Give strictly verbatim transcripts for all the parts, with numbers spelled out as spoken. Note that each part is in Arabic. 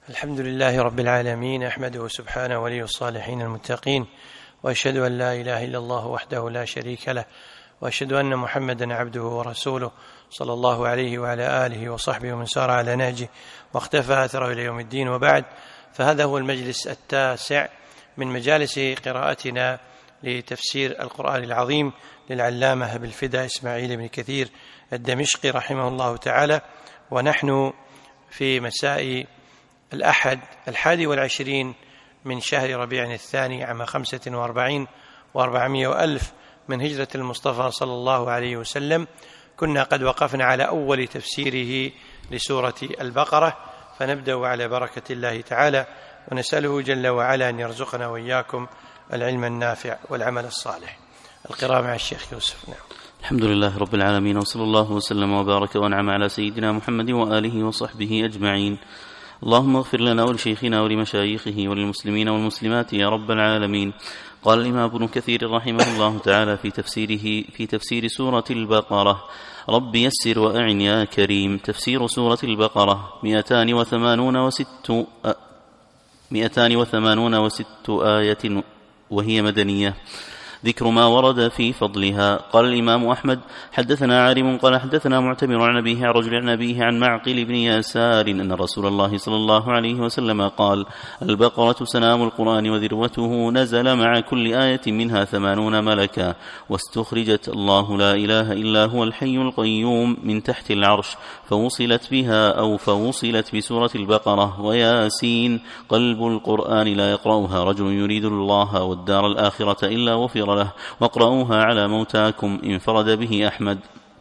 الحمد لله رب العالمين، أحمده سبحانه ولي الصالحين المتقين، وأشهد أن لا إله إلا الله وحده لا شريك له، وأشهد أن محمدا عبده ورسوله صلى الله عليه وعلى آله وصحبه ومن سار على نهجه واختفى أثره إلى يوم الدين. وبعد، فهذا هو المجلس التاسع من مجالس قراءتنا لتفسير القرآن العظيم للعلامة أبي الفداء إسماعيل بن كثير الدمشقي رحمه الله تعالى، ونحن في مساء الأحد الحادي والعشرين من شهر ربيع الثاني عام خمسة وأربعين وأربعمائة وألف من هجرة المصطفى صلى الله عليه وسلم. كنا قد وقفنا على أول تفسيره لسورة البقرة، فنبدأ على بركة الله تعالى، ونسأله جل وعلا أن يرزقنا وإياكم العلم النافع والعمل الصالح. القراءة مع الشيخ يوسف. نعم. الحمد لله رب العالمين، وصلى الله وسلم وبارك وانعم على سيدنا محمد وآله وصحبه أجمعين. اللهم اغفر لنا ولشيخنا ولمشايخه وللمسلمين والمسلمات يا رب العالمين. قال الإمام ابن كثير رحمه الله تعالى في تفسيره في تفسير سورة البقرة: رب يسر وأعن يا كريم. تفسير سورة البقرة مئتان وثمانون وست مئتان وثمانون وست آية وهي مدنية. ذكر ما ورد في فضلها. قال الإمام أحمد: حدثنا عارم قال حدثنا معتمر عن أبيه عن رجل عن أبيه عن معقل بن يسار أن رسول الله صلى الله عليه وسلم قال: البقرة سنام القرآن وذروته، نزل مع كل آية منها ثمانون ملكا، واستخرجت الله لا إله إلا هو الحي القيوم من تحت العرش، فوصلت بها أو فوصلت بسورة البقرة وياسين. قلب القرآن لا يقرأها رجل يريد الله والدار الآخرة إلا وفر له، واقرأوها على موتاكم. انفرد به أحمد.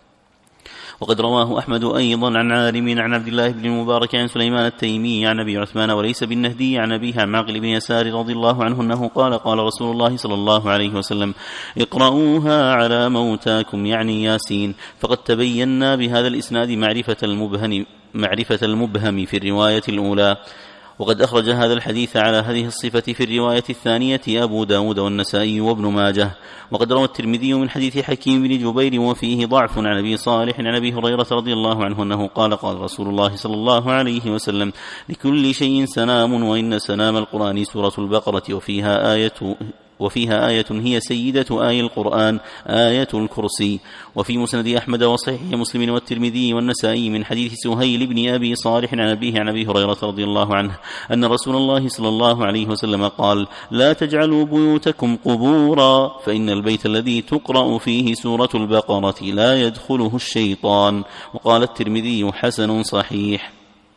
وقد رواه أحمد أيضا عن عارم عن عبد الله بن المبارك عن سليمان التيمي عن أبي عثمان وليس بالنهدي عن أبيه عن معقل بن يسار رضي الله عنه أنه قال: قال رسول الله صلى الله عليه وسلم: اقرأوها على موتاكم، يعني ياسين. فقد تبينا بهذا الإسناد معرفة المبهم, معرفة المبهم في الرواية الأولى. وقد أخرج هذا الحديث على هذه الصفة في الرواية الثانية أبو داود والنسائي وابن ماجه. وقد روى الترمذي من حديث حكيم بن جبير وفيه ضعف عن أبي صالح عن أبي هريرة رضي الله عنه أنه قال: قال رسول الله صلى الله عليه وسلم: لكل شيء سنام، وإن سنام القرآن سورة البقرة، وفيها آية وفيها آية هي سيدة آي القرآن، آية الكرسي. وفي مسند أحمد وصحيح مسلم والترمذي والنسائي من حديث سهيل بن أبي صالح عن أبيه عن أبي هريرة رضي الله عنه أن رسول الله صلى الله عليه وسلم قال: لا تجعلوا بيوتكم قبورا، فإن البيت الذي تقرأ فيه سورة البقرة لا يدخله الشيطان. وقال الترمذي: حسن صحيح.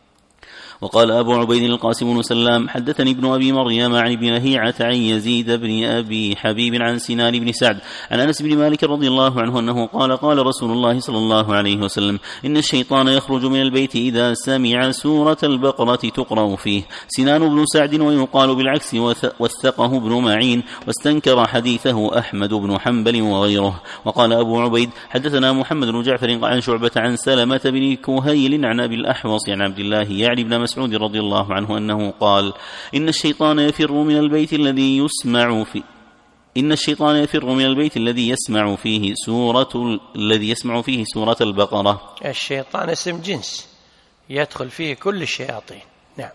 وقال أبو عبيد القاسم بن سلام: حدثني ابن أبي مريم عن ابن لهيعة عن يزيد بن أبي حبيب عن سنان بن سعد عن أنس بن مالك رضي الله عنه أنه قال: قال رسول الله صلى الله عليه وسلم: إن الشيطان يخرج من البيت إذا سمع سورة البقرة تقرأ فيه. سنان بن سعد ويقال بالعكس وثقه ابن معين، واستنكر حديثه أحمد بن حنبل وغيره. وقال أبو عبيد: حدثنا محمد بن جعفر عن شعبة عن سلمة بن كهيل عن أبي الأحوص عن عبد الله يعني بن مسعود رضي الله عنه أنه قال: إن الشيطان يفر من البيت الذي يسمع في إن الشيطان يفر من البيت الذي يسمع فيه سورة الذي يسمع فيه سورة البقرة. الشيطان اسم جنس يدخل فيه كل الشياطين. نعم.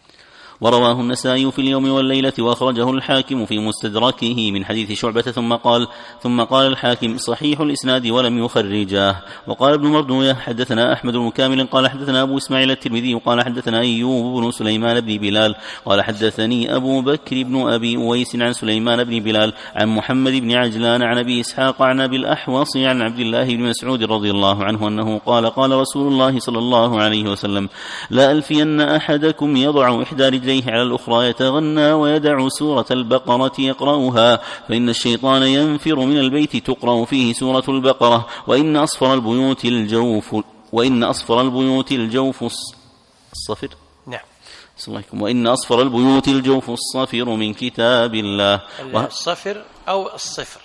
ورواه النسائي في اليوم والليلة، وأخرجه الحاكم في مستدركه من حديث شعبة ثم قال ثم قال الحاكم: صحيح الإسناد ولم يخرجاه. وقال ابن مردوية: حدثنا أحمد بن كامل قال حدثنا أبو إسماعيل الترمذي قال حدثنا أيوب بن سليمان بن بلال قال حدثني أبو بكر بن أبي أويس عن سليمان بن بلال عن محمد بن عجلان عن أبي إسحاق عن أبي الأحوص عن عبد الله بن مسعود رضي الله عنه أنه قال: قال رسول الله صلى الله عليه وسلم: لا ألفين أحدكم يضع إحدى رجليه على الأخرى يتغنى ويدع سورة البقرة يقرأها، فإن الشيطان ينفر من البيت تقرأ فيه سورة البقرة، وإن أصفر البيوت الجوف وإن أصفر البيوت الجوف الصفر نعم وإن أصفر البيوت الجوف الصفر من كتاب الله. الصفر أو الصفر.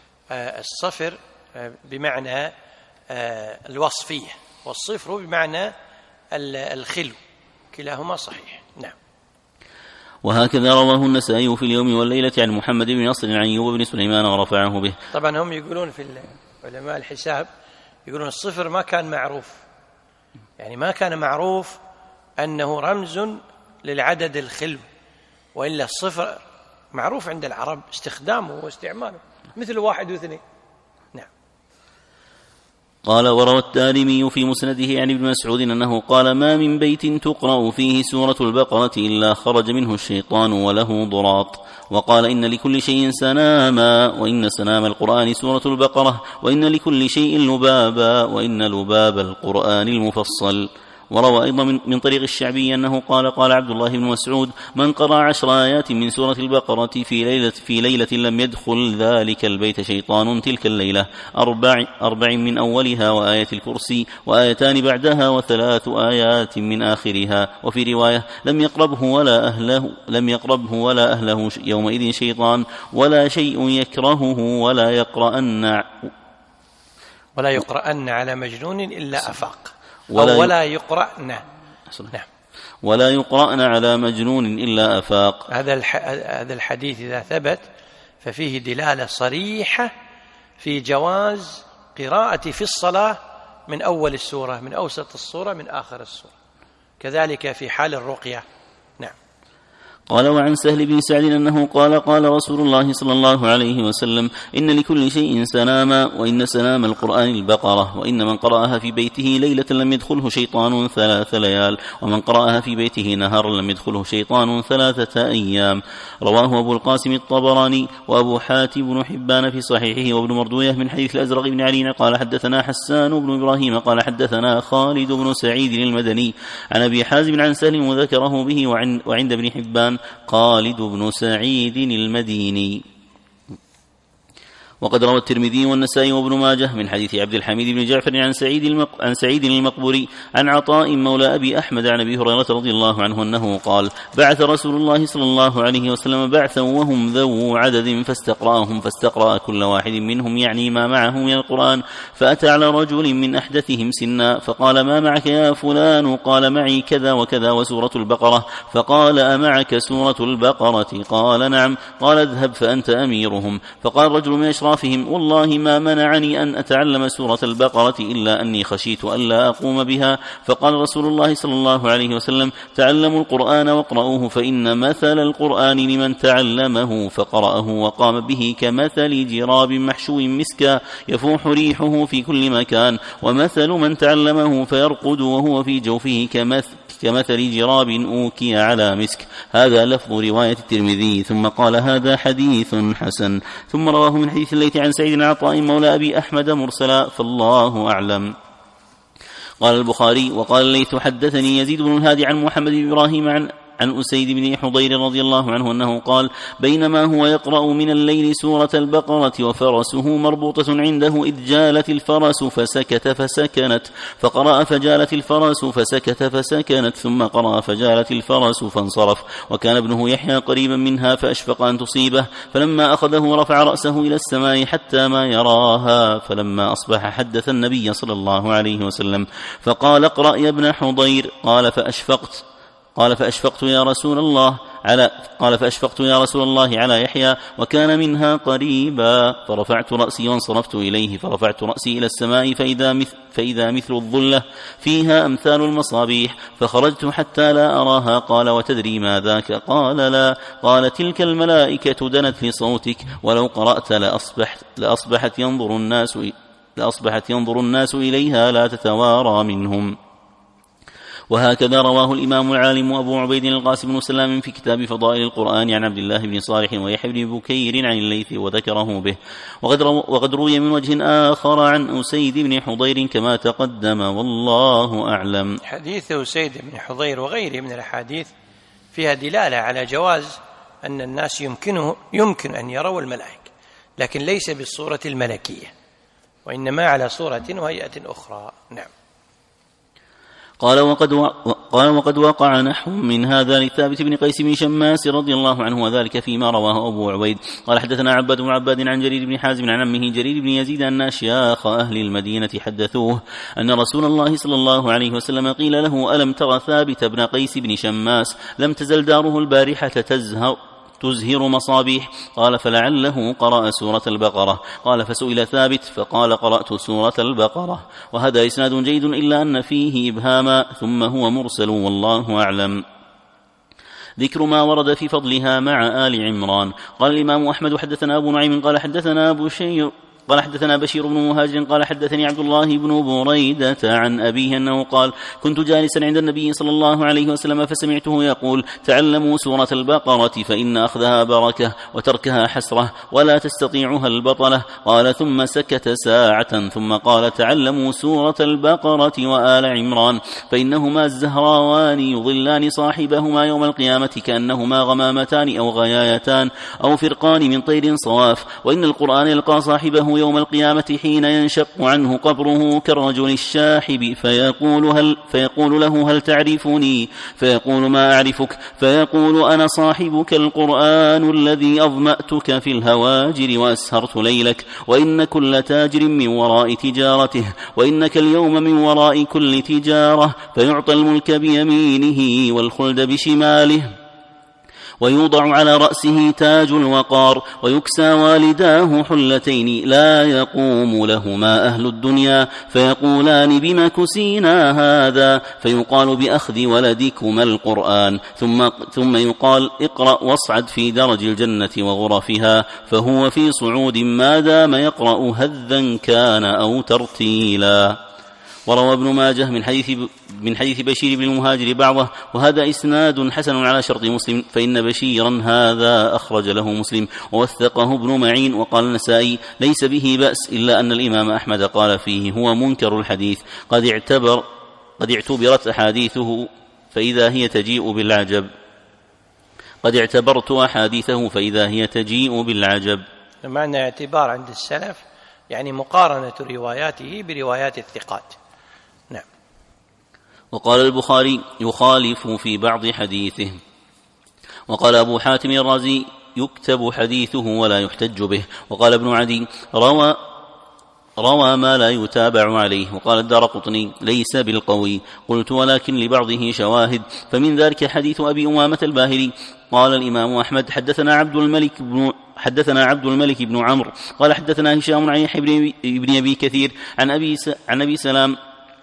الصفر بمعنى الوصفية، والصفر بمعنى الخلو، كلاهما صحيح. نعم. وهكذا رواه النسائي في اليوم والليلة عن محمد بن نصر عن أيوب بن سليمان ورفعه به. طبعا هم يقولون في علماء الحساب يقولون الصفر ما كان معروف، يعني ما كان معروف أنه رمز للعدد الخلو، وإلا الصفر معروف عند العرب استخدامه واستعماله مثل واحد واثنين. نعم. قال وروى الدارمي في مسنده عن ابن مسعود أنه قال ما من بيت تقرأ فيه سورة البقرة إلا خرج منه الشيطان وله ضراط. وقال إن لكل شيء سناما، وإن سنام القرآن سورة البقرة، وإن لكل شيء لبابا، وإن لباب القرآن المفصل. وروى أيضا من طريق الشعبي أنه قال قال عبد الله بن مسعود من قرأ عشر آيات من سورة البقرة في ليلة, في ليلة لم يدخل ذلك البيت شيطان تلك الليلة، أربع, أربع من أولها وآية الكرسي وآيتان بعدها وثلاث آيات من آخرها. وفي رواية لم يقربه ولا أهله, لم يقربه ولا أهله يومئذ شيطان ولا شيء يكرهه ولا يقرأن ولا يقرأن على مجنون إلا أفاق، ولا, أو ولا يقرأن نعم ولا يقرأن على مجنون إلا أفاق. هذا هذا الحديث إذا ثبت ففيه دلالة صريحة في جواز قراءة في الصلاة من أول السورة، من أوسط السورة، من آخر السورة، كذلك في حال الرقية. نعم. قال وعن سهل بن سعد أنه قال قال رسول الله صلى الله عليه وسلم إن لكل شيء سناما، وإن سنام القرآن البقرة، وإن من قرأها في بيته ليلة لم يدخله شيطان ثلاث ليال، ومن قرأها في بيته نهارا لم يدخله شيطان ثلاثة أيام. رواه أبو القاسم الطبراني وأبو حاتم بن حبان في صحيحه، وابن مردوية من حديث الأزرق بن علي قال حدثنا حسان بن إبراهيم قال حدثنا خالد بن سعيد المدني عن أبي حازم عن سهل وذكره به وعن وعند ابن حبان خالد بن سعيد المديني. وقد روى الترمذي والنسائي وابن ماجه من حديث عبد الحميد بن جعفر عن سعيد المق... عن سعيد المقبري عن عطاء مولى أبي أحمد عن أبي هريرة رضي الله عنه أنه قال بعث رسول الله صلى الله عليه وسلم بعثا وهم ذو عدد فاستقرأهم فاستقرأ كل واحد منهم يعني ما معه من القرآن، فأتى على رجل من أحدثهم سنا فقال ما معك يا فلان؟ قال معي كذا وكذا وسورة البقرة. فقال أمعك سورة البقرة؟ قال نعم. قال اذهب فأنت أميرهم. فقال رجل من أشرافهم والله ما منعني أن أتعلم سورة البقرة إلا أني خشيت ألا أقوم بها. فقال رسول الله صلى الله عليه وسلم تعلموا القرآن واقرأوه، فإن مثل القرآن لمن تعلمه فقرأه وقام به كمثل جراب محشو مسكا يفوح ريحه في كل مكان، ومثل من تعلمه فيرقد وهو في جوفه كمثل كمثل جراب أوكي على مسك. هذا لفظ رواية الترمذي. ثم قال هذا حديث حسن. ثم رواه من حديث الليث عن سعيد عطاء مولى أبي أحمد مرسلا، فالله أعلم. قال البخاري وقال الليث حدثني يزيد بن الهادي عن محمد بن إبراهيم عن عن أسيد بن حضير رضي الله عنه أنه قال بينما هو يقرأ من الليل سورة البقرة وفرسه مربوطة عنده إذ جالت الفرس فسكت فسكنت، فقرأ فجالت الفرس فسكت فسكنت، ثم قرأ فجالت الفرس فانصرف، وكان ابنه يحيى قريبا منها فأشفق أن تصيبه، فلما أخذه رفع رأسه إلى السماء حتى ما يراها، فلما أصبح حدث النبي صلى الله عليه وسلم فقال اقرأ يا ابن حضير. قال فأشفقت قال فأشفقت يا رسول الله على قال فأشفقت يا رسول الله على يحيى وكان منها قريبا، فرفعت رأسي وانصرفت إليه، فرفعت رأسي إلى السماء فإذا مثل, فإذا مثل الظلة فيها أمثال المصابيح، فخرجت حتى لا أراها. قال وتدري ما ذاك؟ قال لا. قال تلك الملائكة دنت لصوتك، ولو قرأت لأصبحت, لأصبحت, ينظر الناس لأصبحت ينظر الناس إليها لا تتوارى منهم. وهكذا رواه الإمام العالم أبو عبيد القاسم بن سلام في كتاب فضائل القرآن عن عبد الله بن صالح ويحيى بن بكير عن الليث وذكره به. وقد, رو وقد روي من وجه آخر عن أسيد بن حضير كما تقدم، والله أعلم. حديث أسيد بن حضير وغيره من الأحاديث فيها دلالة على جواز أن الناس يمكنه يمكن أن يروا الملائكة، لكن ليس بالصورة الملكية، وإنما على صورة وهيئة أخرى. نعم. قال وقد, و... قال وقد وقع نحو من هذا لثابت بن قيس بن شماس رضي الله عنه، وذلك فيما رواه أبو عبيد. قال حدثنا عباد بن عباد عن جرير بن حازم عن عمه جرير بن يزيد أن أشياخ أهل المدينة حدثوه أن رسول الله صلى الله عليه وسلم قيل له ألم تر ثابت بن قيس بن شماس لم تزل داره البارحة تزهر تزهر مصابيح؟ قال فلعله قرأ سورة البقرة. قال فسئل ثابت فقال قرأت سورة البقرة. وهذا إسناد جيد إلا أن فيه إبهاما ثم هو مرسل والله أعلم. ذكر ما ورد في فضلها مع آل عمران. قال الإمام أحمد حدثنا أبو نعيم قال حدثنا أبو شير قال حدثنا بشير بن مهاجر قال حدثني عبد الله بن بريدة عن أبيه أنه قال كنت جالسا عند النبي صلى الله عليه وسلم فسمعته يقول تعلموا سورة البقرة فإن أخذها بركة وتركها حسرة ولا تستطيعها البطلة. قال ثم سكت ساعة ثم قال تعلموا سورة البقرة وآل عمران فإنهما الزهراوان يظلان صاحبهما يوم القيامة كأنهما غمامتان أو غيايتان أو فرقان من طير صواف. وإن القرآن يلقى صاحبه يوم القيامة حين ينشق عنه قبره كالرجل الشاحب فيقول, هل فيقول له هل تعرفني؟ فيقول ما أعرفك؟ فيقول أنا صاحبك القرآن الذي أظمأتك في الهواجر وأسهرت ليلك وإن كل تاجر من وراء تجارته وإنك اليوم من وراء كل تجارة. فيعطى الملك بيمينه والخلد بشماله ويوضع على رأسه تاج الوقار ويكسى والداه حلتين لا يقوم لهما أهل الدنيا فيقولان بما كسينا هذا؟ فيقال بأخذ ولدكما القرآن ثم, ثم يقال اقرأ واصعد في درج الجنة وغرفها فهو في صعود ما دام يقرأ هذا كان أو ترتيلا. وروى ابن ماجه من حديث من حديث بشير بن المهاجر بعضه وهذا إسناد حسن على شرط مسلم فإن بشيرا هذا أخرج له مسلم ووثقه ابن معين. وقال النسائي ليس به بأس إلا أن الإمام أحمد قال فيه هو منكر الحديث قد اعتبر قد اعتبرت أحاديثه فإذا هي تجيء بالعجب قد اعتبرت أحاديثه فإذا هي تجيء بالعجب. معنى اعتبار عند السلف يعني مقارنة رواياته بروايات الثقات. نعم. وقال البخاري يخالف في بعض حديثه. وقال أبو حاتم الرازي يكتب حديثه ولا يحتج به. وقال ابن عدي روى روى ما لا يتابع عليه. وقال الدارقطني ليس بالقوي. قلت ولكن لبعضه شواهد فمن ذلك حديث أبي أمامة الباهلي. قال الإمام أحمد حدثنا عبد الملك بن حدثنا عبد الملك بن عمرو قال حدثنا هشام عن يحيى بن أبي كثير عن أبي عن أبي سلام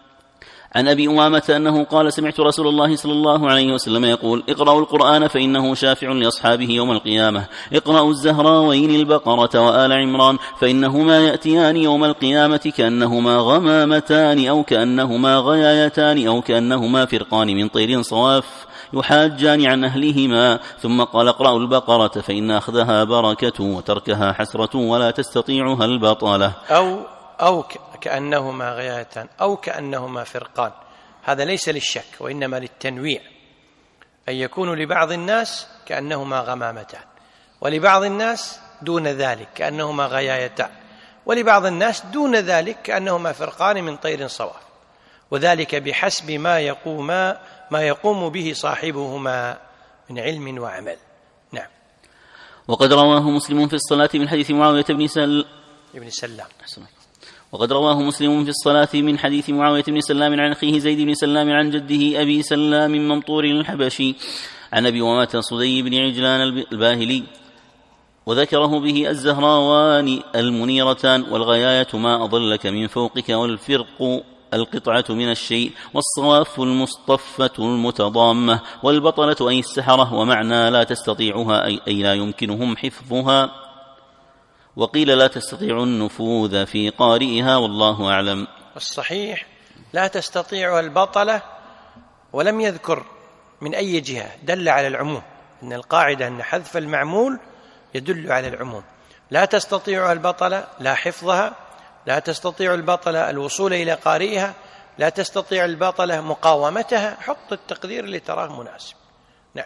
عن أبي أمامة أنه قال سمعت رسول الله صلى الله عليه وسلم يقول اقرأوا القرآن فإنه شافع لأصحابه يوم القيامة. اقرأوا الزهراوين البقرة وآل عمران فإنهما يأتيان يوم القيامة كأنهما غمامتان أو كأنهما غيايتان أو كأنهما فرقان من طير صواف يحاجان عن أهلهما. ثم قال اقرأوا البقرة فإن أخذها بركة وتركها حسرة ولا تستطيعها البطلة. أو أو كأنهما غيايتان أو كأنهما فرقان هذا ليس للشك وإنما للتنويع أن يكون لبعض الناس كأنهما غمامتان ولبعض الناس دون ذلك كأنهما غيايتان ولبعض الناس دون ذلك كأنهما فرقان من طير صواف وذلك بحسب ما يقوم ما يقوم به صاحبهما من علم وعمل. نعم. وقد رواه مسلم في الصلاة من حديث معاوية بن سل... ابن سلام وقد رواه مسلم في الصلاة من حديث معاوية بن سلام عن أخيه زيد بن سلام عن جده أبي سلام ممطور الحبشي عن أبي أمامة صدي بن عجلان الباهلي وذكره به الزهراوان المنيرتان والغياية ما أضلك من فوقك والفرق القطعة من الشيء والصواف المصطفة المتضامة والبطلة أي السحرة ومعنى لا تستطيعها أي لا يمكنهم حفظها. وقيل لا تستطيع النفوذ في قارئها والله أعلم. الصحيح لا تستطيع البطلة ولم يذكر من أي جهة دل على العموم إن القاعدة أن حذف المعمول يدل على العموم. لا تستطيع البطلة لا حفظها لا تستطيع البطلة الوصول إلى قارئها لا تستطيع البطلة مقاومتها حط التقدير اللي تراه مناسب. نعم.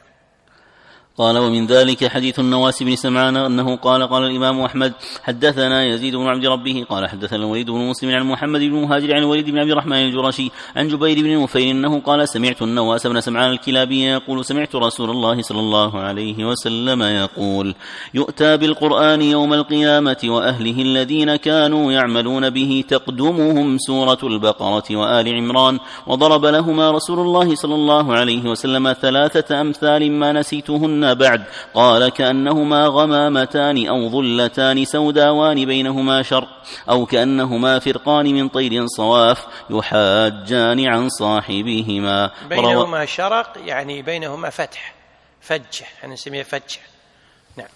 قال ومن ذلك حديث النواس بن سمعان أنه قال قال الإمام أحمد حدثنا يزيد بن عبد ربه قال حدثنا الوليد بن مسلم عن محمد بن مهاجر عن الوليد بن عبد الرحمن الجرشي عن جبير بن نفير أنه قال سمعت النواس بن سمعان الكلابي يقول سمعت رسول الله صلى الله عليه وسلم يقول يؤتى بالقرآن يوم القيامة وأهله الذين كانوا يعملون به تقدمهم سورة البقرة وآل عمران وضرب لهما رسول الله صلى الله عليه وسلم ثلاثة أمثال ما نسيتهن بعد قال كأنهما غمامتان أو ظلتان سوداوان بينهما شرق أو كأنهما فرقان من طير صواف يحاجان عن صاحبهما. بينهما شرق يعني بينهما فتح فجة، احنا نسميها فجة. نعم.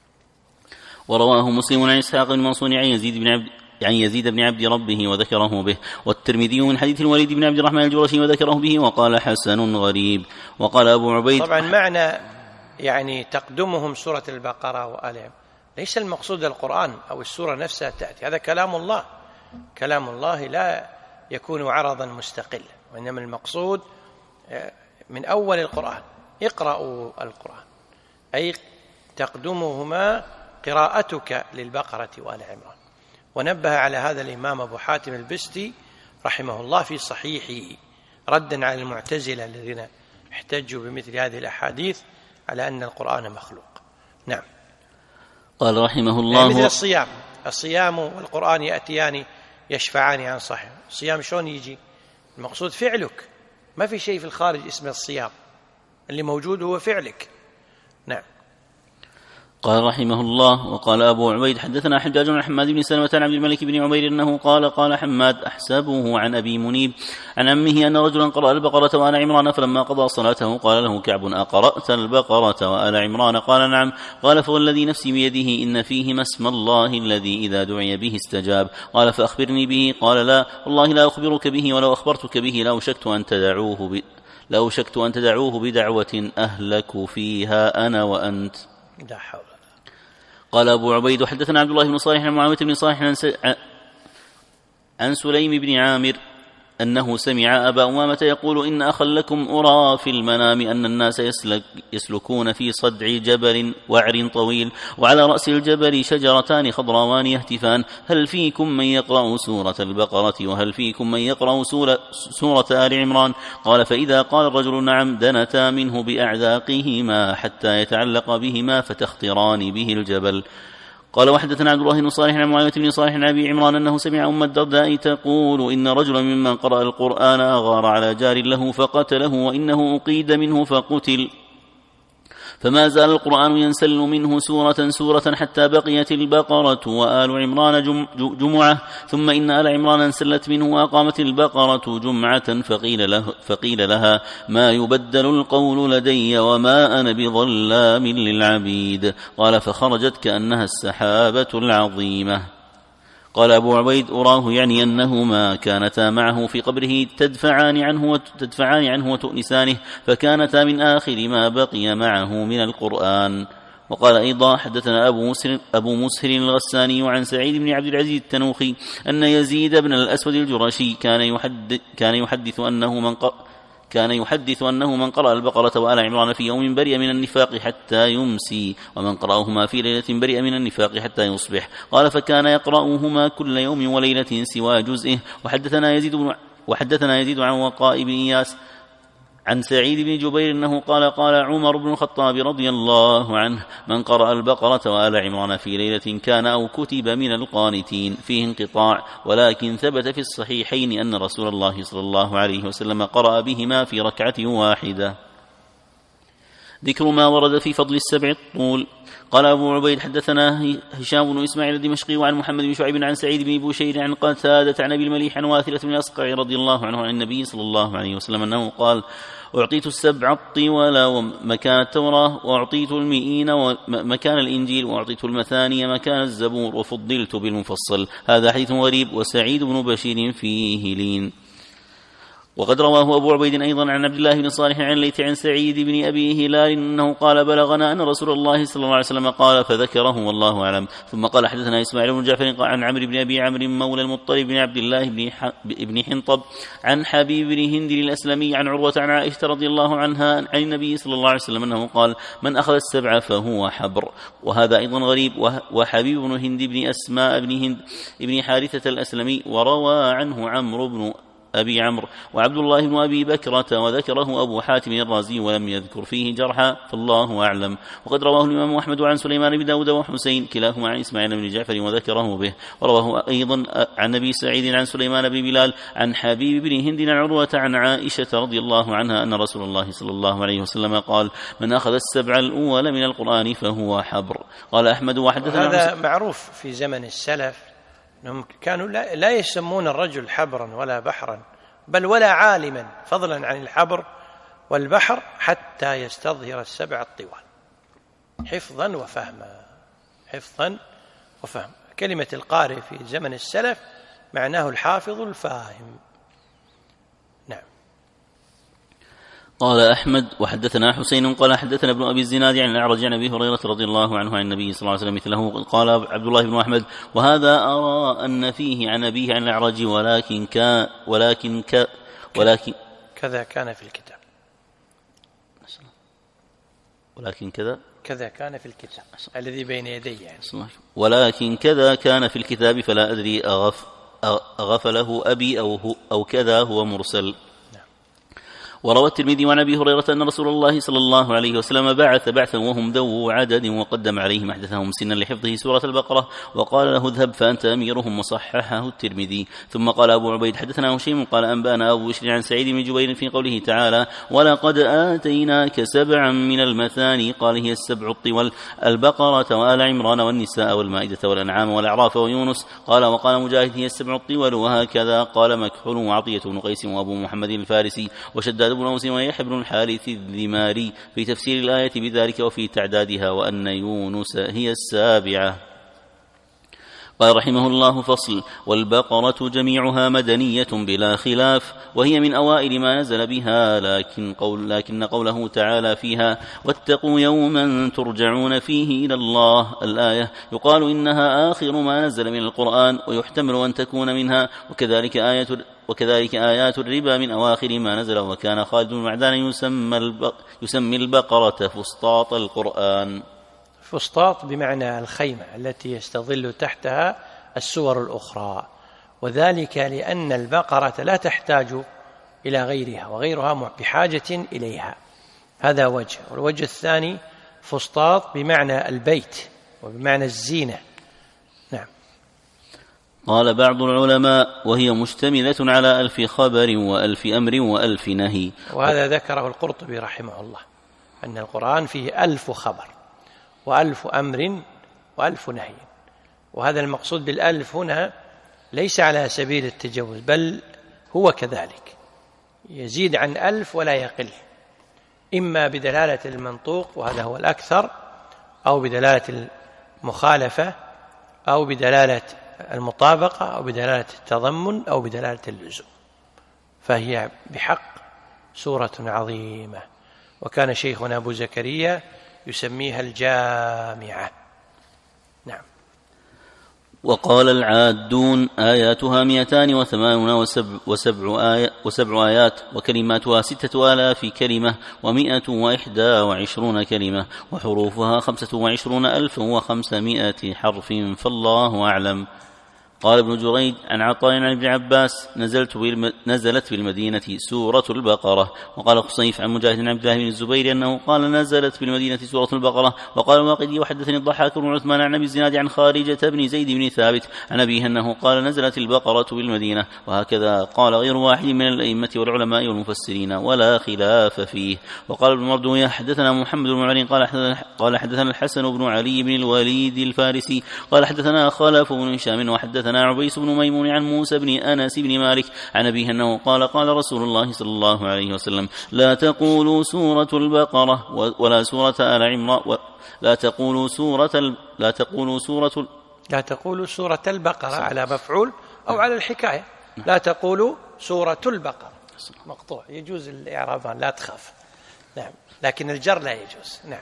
ورواه مسلم عن إسحاق بن منصور عن يزيد بن عبد عن يزيد بن عبد ربه وذكره به، والترمذي من حديث الوليد بن عبد الرحمن الجرشي وذكره به وقال حسن غريب. وقال أبو عبيد طبعا معنى يعني تقدمهم سورة البقرة وآل عمران ليس المقصود القرآن أو السورة نفسها تأتي، هذا كلام الله، كلام الله لا يكون عرضا مستقلا، وإنما المقصود من أول القرآن اقرأوا القرآن، أي تقدمهما قراءتك للبقرة وآل عمران. ونبه على هذا الإمام أبو حاتم البستي رحمه الله في صحيحه ردا على المعتزلة الذين احتجوا بمثل هذه الأحاديث على أن القرآن مخلوق. نعم. قال رحمه الله مثل الصيام، الصيام والقرآن يأتيان يشفعان عن صاحب. الصيام شلون يجي؟ المقصود فعلك، ما في شيء في الخارج اسمه الصيام، اللي موجود هو فعلك. نعم. قال رحمه الله وقال أبو عبيد حدثنا حجاج عن حماد بن سلمة عن عبد الملك بن عمير أنه قال قال حماد أحسبه عن أبي منيب عن عمه أن رجلا قرأ البقرة وآل عمران فلما قضى صلاته قال له كعب أقرأت البقرة وآل عمران؟ قال نعم. قال فوالذي نفسي بيده إن فيهما اسم الله الذي إذا دعي به استجاب. قال فأخبرني به؟ قال لا والله لا أخبرك به، ولو أخبرتك به لأوشكت أن تدعوه ب... لأوشكت أن تدعوه بدعوة أهلك فيها أنا وأنت. لا حول. قال أبو عبيد حدثنا عبد الله بن صالح عن معاوية بن صالح عن, س... عن سليم بن عامر أنه سمع أبا أمامة يقول إن أخا لكم أرى في المنام أن الناس يسلك يسلكون في صدع جبل وعر طويل وعلى رأس الجبل شجرتان خضراوان يهتفان هل فيكم من يقرأ سورة البقرة وهل فيكم من يقرأ سورة, سورة آل عمران؟ قال فإذا قال الرجل نعم دنتا منه بأعذاقهما حتى يتعلق بهما فتختران به الجبل. قال وحدثنا عبد الله بن صالح عن معاوية بن صالح عن أبي عمران أنه سمع أم الدرداء تقول إن رجلا ممن قرأ القرآن أغار على جار له فقتله وإنه أقيد منه فقتل، فما زال القرآن ينسل منه سورة سورة حتى بقيت البقرة وآل عمران جم جمعة، ثم إن آل عمران انسلت منه وأقامت البقرة جمعة فقيل, له فقيل لها ما يبدل القول لدي وما أنا بظلام للعبيد. قال فخرجت كأنها السحابة العظيمة. قال أبو عبيد أراه يعني أنهما كانتا معه في قبره تدفعان عنه, وتدفعان عنه وتؤنسانه، فكانتا من آخر ما بقي معه من القرآن. وقال أيضا حدثنا أبو مسهر, أبو مسهر الغساني عن سعيد بن عبد العزيز التنوخي أن يزيد بن الأسود الجرشي كان يحدث, كان يحدث أنه من قرأ كان يحدث أنه من قرأ البقرة وآل عمران في يوم برئ من النفاق حتى يمسي، ومن قرأهما في ليلة برئ من النفاق حتى يصبح. قال فكان يقرأهما كل يوم وليلة سوى جزئه. وحدثنا يزيد بن وحدثنا يزيد عن وقاء بن إياس عن سعيد بن جبير أنه قال قال عمر بن الخطاب رضي الله عنه من قرأ البقرة وآل عمران في ليلة كان أو كتب من القانتين. فيه انقطاع، ولكن ثبت في الصحيحين أن رسول الله صلى الله عليه وسلم قرأ بهما في ركعة واحدة. ذكر ما ورد في فضل السبع الطول. قال أبو عبيد حدثنا هشام بن إسماعيل الدمشقي وعن محمد بن شعيب عن سعيد بن بوشير عن قتادة عن أبي المليح عن واثلة بن الأصقع رضي الله عنه عن النبي صلى الله عليه وسلم أنه قال أعطيت السبع الطول ومكان التوراة، وأعطيت المئين ومكان الإنجيل، وأعطيت المثاني مكان الزبور، وفضلت بالمفصل. هذا حديث غريب، وسعيد بن بشير فيه لين. وقد رواه أبو عبيد أيضا عن عبد الله بن صالح عن ليث عن سعيد بن أبي هلال أنه قال بلغنا أن رسول الله صلى الله عليه وسلم قال فذكره والله أعلم. ثم قال حدثنا إسماعيل بن جعفر عن عمرو بن أبي عمرو مولى المطلب بن عبد الله بن حنطب عن حبيب بن هند الأسلمي عن عروة عن عائشة رضي الله عنها عن النبي صلى الله عليه وسلم أنه قال من أخذ السبع فهو حبر. وهذا أيضا غريب. وحبيب بن هند بن أسماء بن هند بن حارثة الأسلمي وروى عنه عمرو بن أبي عمرو وعبد الله بن أبي بكرة، وذكره أبو حاتم الرازي ولم يذكر فيه جرحا، فالله أعلم. وقد رواه الإمام أحمد عن سليمان بن داود وحسين كلاهما عن إسماعيل بن جعفر وذكره به. ورواه أيضا عن أبي سعيد عن سليمان بن بلال عن حبيب بن هند عن عروة عن عائشة رضي الله عنها أن رسول الله صلى الله عليه وسلم قال من أخذ السبع الأول من القرآن فهو حبر. قال أحمد وحدثنا هذا معروف في زمن السلف أنهم كانوا لا يسمون الرجل حبرا ولا بحرا بل ولا عالما، فضلا عن الحبر والبحر حتى يستظهر السبع الطوال، حفظا وفهما، حفظا وفهما. كلمة القارئ في زمن السلف معناه الحافظ الفاهم. نعم. قال أحمد وحدثنا حسين قال حدثنا ابن أبي الزناد عن الأعرج عن أبي هريرة رضي الله عنه عن النبي صلى الله عليه وسلم مثله. قال عبد الله بن أحمد وهذا أرى أن فيه عن أبيه عن الأعرج ولكن كا ولكن ك ولكن كذا كان في الكتاب، ولكن كذا كذا كان في الكتاب الذي بين يدي يعني. ولكن كذا كان في الكتاب فلا أدري أغف أغفله أبي أو, هو أو كذا هو مرسل. وروى الترمذي عن ابي هريره ان رسول الله صلى الله عليه وسلم بعث بعثا وهم ذو عدد وقدم عليهم احدثهم سنا لحفظه سوره البقره وقال له اذهب فانت اميرهم، وصححه الترمذي. ثم قال ابو عبيد حدثنا هشيم قال انبانا ابو بشر عن سعيد بن جبير في قوله تعالى ولقد اتيناك سبعا من المثاني، قال هي السبع الطول البقره وآل عمران والنساء والمائده والانعام والاعراف ويونس. قال وقال مجاهد هي السبع الطول وهكذا قال مكحول وعطيه بن قيس وابو محمد الفارسي وشداد بن أوس ويحيى بن الحارث الذماري في تفسير الآية بذلك وفي تعدادها وأن يونس هي السابعة. قال رحمه الله فصل والبقرة جميعها مدنية بلا خلاف، وهي من أوائل ما نزل بها، لكن, قول لكن قوله تعالى فيها واتقوا يوما ترجعون فيه إلى الله الآية يقال إنها آخر ما نزل من القرآن، ويحتمل أن تكون منها، وكذلك آية وكذلك آيات الربا من أواخر ما نزل. وكان خالد بن معدان يسمى, البق يسمي البقرة فسطاط القرآن. فسطاط بمعنى الخيمة التي يستظل تحتها السور الأخرى، وذلك لأن البقرة لا تحتاج إلى غيرها وغيرها بحاجة إليها، هذا وجه. والوجه الثاني فسطاط بمعنى البيت وبمعنى الزينة. نعم. قال بعض العلماء وهي مشتملة على ألف خبر وألف أمر وألف نهي، وهذا ذكره القرطبي رحمه الله أن القرآن فيه ألف خبر وألف أمر وألف نهي. وهذا المقصود بالألف هنا ليس على سبيل التجوز، بل هو كذلك يزيد عن ألف ولا يقل، إما بدلالة المنطوق وهذا هو الأكثر، أو بدلالة المخالفة، أو بدلالة المطابقة، أو بدلالة التضمن، أو بدلالة اللزوم. فهي بحق سورة عظيمة. وكان شيخنا أبو زكريا يسميها الجامعة. نعم. وقال العادون آياتها مئتان وثمانون وسبع, وسبع, آي وسبع آيات وكلماتها ستة آلاف كلمة ومئة وإحدى وعشرون كلمة وحروفها خمسة وعشرون ألف وخمسمائة حرف، فالله أعلم. قال ابن جريج عن عطاء عن ابن عباس نزلت بالم... نزلت بالمدينة سورة البقرة. وقال خصيف عن مجاهد عن عبد الله بن الزبير أنه قال نزلت بالمدينة سورة البقرة. وقال الواقدي وحدثني الضحاك بن عثمان عن أبي الزناد عن خارجة بن زيد بن ثابت عن أبيه أنه قال نزلت البقرة بالمدينة، وهكذا قال غير واحد من الأئمة والعلماء والمفسرين ولا خلاف فيه. وقال ابن مردوية حدثنا محمد بن معين قال قال حدثنا الحسن بن علي بن الوليد الفارسي قال حدثنا خلف بن هشام وحدثنا عبيس بن ميمون عن موسى بن أنس بن مالك عن أبيه أنه قال قال رسول الله صلى الله عليه وسلم لا تقولوا سورة البقرة ولا سورة آل عمران، لا تقولوا سورة لا تقولوا سورة لا تقولوا سورة البقرة على مفعول أو على الحكاية، لا تقولوا سورة البقرة مقطوع، يجوز الإعرابان لا تخاف. نعم. لكن الجر لا يجوز. نعم.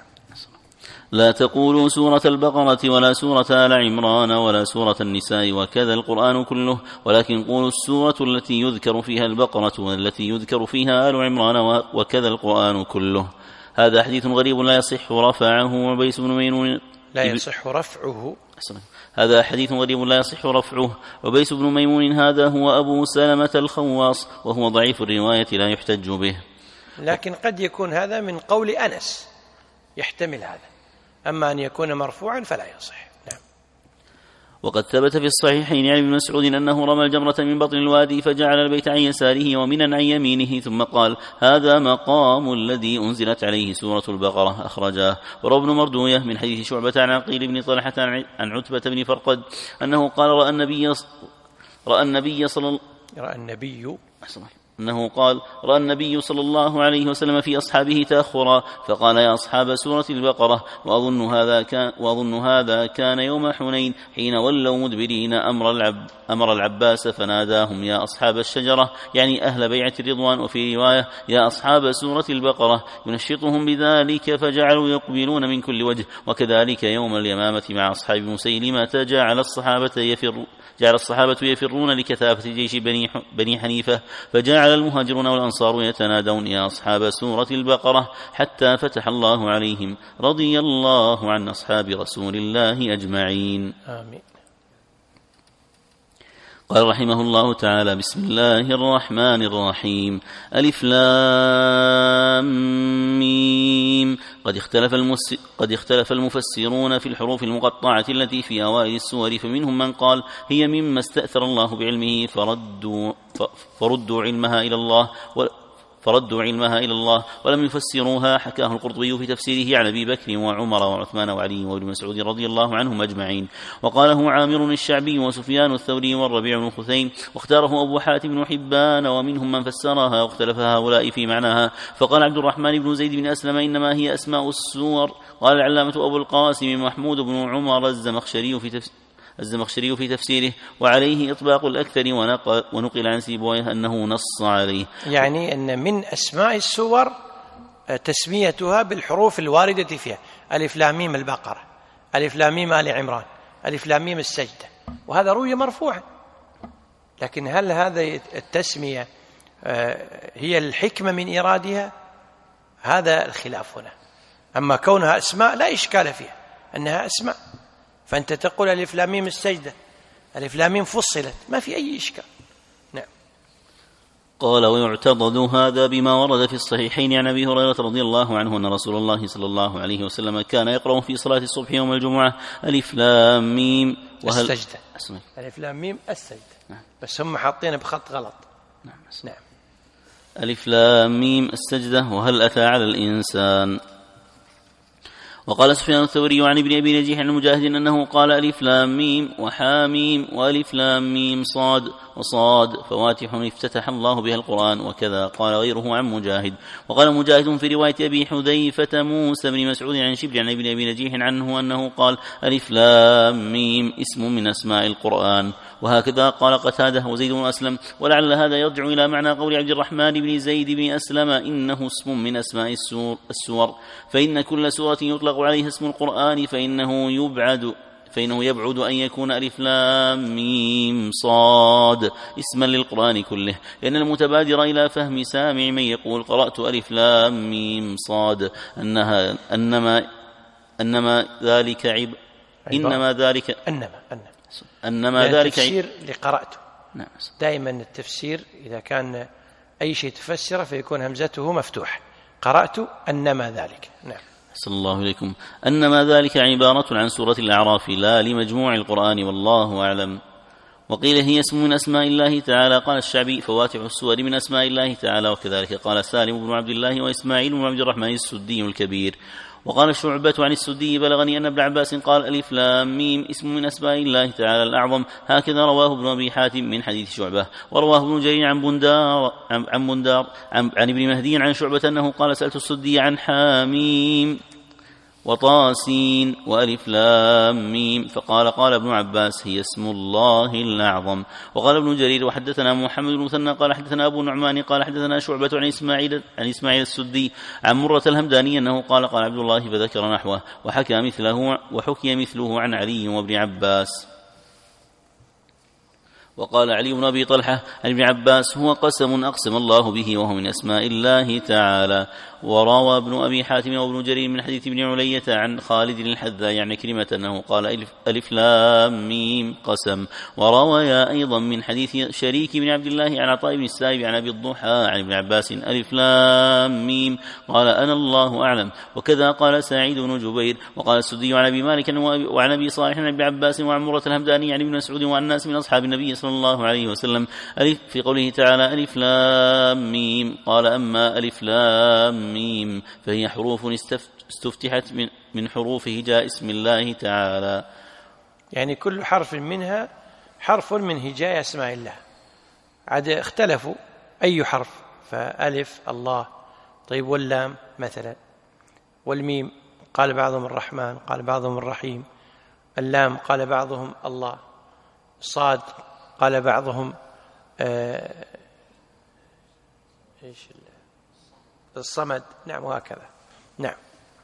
لا تقولوا سورة البقرة ولا سورة آل عمران ولا سورة النساء وكذا القرآن كله، ولكن قولوا السورة التي يذكر فيها البقرة والتي يذكر فيها آل عمران وكذا القرآن كله. هذا حديث غريب لا يصح رفعه عبيس بن ميمون لا يصح رفعه هذا حديث غريب لا يصح رفعه. عبيس بن ميمون هذا هو أبو سلمة الخواص وهو ضعيف الرواية لا يحتج به، لكن قد يكون هذا من قول أنس يحتمل هذا، أما أن يكون مرفوعا فلا يصح. نعم. وقد ثبت في الصحيحين عن ابن مسعود أنه رمى الجمرة من بطن الوادي فجعل البيت عن يساره ومنا عن يمينه ثم قال هذا مقام الذي أنزلت عليه سورة البقرة، أخرجاه. وروى ابن مردوية من حديث شعبة عن عقيل بن طلحة عن عتبة بن فرقد أنه قال رأى النبي رأى النبي صلى رأى النبي أنه قال: رأى النبي صلى الله عليه وسلم في أصحابه تأخرا فقال: يا أصحاب سورة البقرة. وأظن هذا كان, وأظن هذا كان يوم حنين حين ولوا مدبرين أمر, العب أمر العباس فناداهم: يا أصحاب الشجرة، يعني أهل بيعة الرضوان. وفي رواية: يا أصحاب سورة البقرة، ينشطهم بذلك فجعلوا يقبلون من كل وجه. وكذلك يوم اليمامة مع أصحاب مسيلمة جعل الصحابة يفر جعل الصحابة يفرون لكثافة جيش بني, بني حنيفة، فجعل المهاجرون والأنصار يتنادون: يا أصحاب سورة البقرة، حتى فتح الله عليهم. رضي الله عن أصحاب رسول الله أجمعين. آمين. قال رحمه الله تعالى: بسم الله الرحمن الرحيم. ألف لام ميم. قد اختلف, المس... قد اختلف المفسرون في الحروف المقطعة التي في أوائل السور، فمنهم من قال: هي مما استأثر الله بعلمه فردوا, ف... فردوا علمها إلى الله و... فردوا علمها إلى الله ولم يفسروها. حكاه القرطبي في تفسيره عن أبي بكر وعمر وعثمان وعلي وابن مسعود رضي الله عنهم أجمعين. وقاله عامر الشعبي وسفيان الثوري والربيع بن خثيم، واختاره أبو حاتم بن حبان، ومنهم من فسرها واختلف هؤلاء في معناها. فقال عبد الرحمن بن زيد بن أسلم: إنما هي أسماء السور. قال العلامة أبو القاسم محمود بن عمر الزمخشري في تفسير الزمخشري في تفسيره: وعليه إطباق الأكثر، ونقل, ونقل عن سيبويه أنه نص عليه. يعني أن من أسماء السور تسميتها بالحروف الواردة فيها: ألف لام ميم البقرة، ألف لام ميم آل عمران، ألف لام ميم السجدة، وهذا روي مرفوعا. لكن هل هذه التسمية هي الحكمة من إيرادها؟ هذا الخلاف هنا. أما كونها أسماء لا إشكال فيها أنها أسماء، فأنت تقول ألف لام ميم السجدة، ألف لام ميم فصلت، ما في أي إشكال. نعم. قال: ويعتضد هذا بما ورد في الصحيحين عن أبي هريرة رضي الله عنه أن رسول الله صلى الله عليه وسلم كان يقرأ في صلاة الصبح يوم الجمعة: ألف لام ميم وهل السجدة. ألف لام ميم السجدة. نعم. بس هم حاطين بخط غلط. نعم. نعم. ألف لام ميم السجدة وهل أتى على الإنسان. وقال سفيان الثوري عن ابن أبي نجيح عن مجاهد أنه قال: ألف لام ميم وحاميم وألف لام ميم صاد وصاد فواتح افتتح الله بها القرآن. وكذا قال غيره عن مجاهد. وقال مجاهد في رواية أبي حذيفة موسى بن مسعود عن شبل عن ابن أبي نجيح عنه أنه قال: ألف لام ميم اسم من أسماء القرآن. وهكذا قال قتادة وزيد بن أسلم. ولعل هذا يرجع إلى معنى قول عبد الرحمن بن زيد بن أسلم: إنه اسم من أسماء السور، فإن كل سورة يطلق عليها اسم القرآن فإنه يبعد فإنه يبعد أن يكون ألف لام ميم صاد اسما للقرآن كله، لأن المتبادر إلى فهم سامع من يقول: قرأت ألف لام ميم صاد أنها أنما أنما ذلك عب إنما ذلك أنما أنما أنما ذلك التفسير لقرأته. نعم. دائما التفسير إذا كان أي شيء تفسر فيكون همزته مفتوح: قرأت أنما ذلك. نعم. صلى الله عليكم. أنما ذلك عبارة عن سورة الأعراف لا لمجموع القرآن، والله أعلم. وقيل هي اسم من أسماء الله تعالى. قال الشعبي: فواتح السور من أسماء الله تعالى. وكذلك قال سالم بن عبد الله وإسماعيل بن عبد الرحمن السدي الكبير. وقال شعبة عن السدي: بلغني أن ابن عباس قال: ألف لام ميم اسم من أسماء الله تعالى الأعظم. هكذا رواه ابن أبي حاتم من حديث شعبة. ورواه ابن جرير عن بندار عن, عن بندار عن, عن ابن مهدي عن شعبة أنه قال: سألت السدي عن حاميم وطاسين وألف لام ميم، فقال: قال ابن عباس: هي اسم الله الأعظم. وقال ابن جرير: وحدثنا محمد بن مثنى قال حدثنا أبو نعمان قال حدثنا شعبة عن إسماعيل عن إسماعيل السدي عن مرة الهمداني أنه قال: قال عبد الله فذكر نحوه. وحكى مثله وحكي مثله عن علي وابن عباس. وقال علي بن أبي طلحة عن ابن عباس: هو قسم أقسم الله به وهو من أسماء الله تعالى. وروى ابن أبي حاتم وابن جرير من حديث ابن علية عن خالد الحذاء يعني كلمة أنه قال: ألف, ألف لام ميم قسم. وروى أيضا من حديث شريك بن عبد الله عن عطاء بن السائب عن أبي الضحى عن ابن عباس: ألف لام ميم. قال: أنا الله أعلم. وكذا قال سعيد بن جبير. وقال السدي عن أبي مالك وعن أبي صالح عن ابن عباس وعن مرة الهمداني عن ابن مسعود وعن الناس من أصحاب النبي صلى الله عليه وسلم ألف في قوله تعالى: ألف لام ميم. قال: أما ألف لام ميم فهي حروف استفتحت من, من حروف هجاء اسم الله تعالى. يعني كل حرف منها حرف من هجاء اسماء الله. عاد اختلفوا أي حرف، فألف الله. طيب واللام مثلا، والميم قال بعضهم الرحمن، قال بعضهم الرحيم. اللام قال بعضهم الله. صاد قال بعضهم آه إيش الصمد. نعم وهكذا. نعم.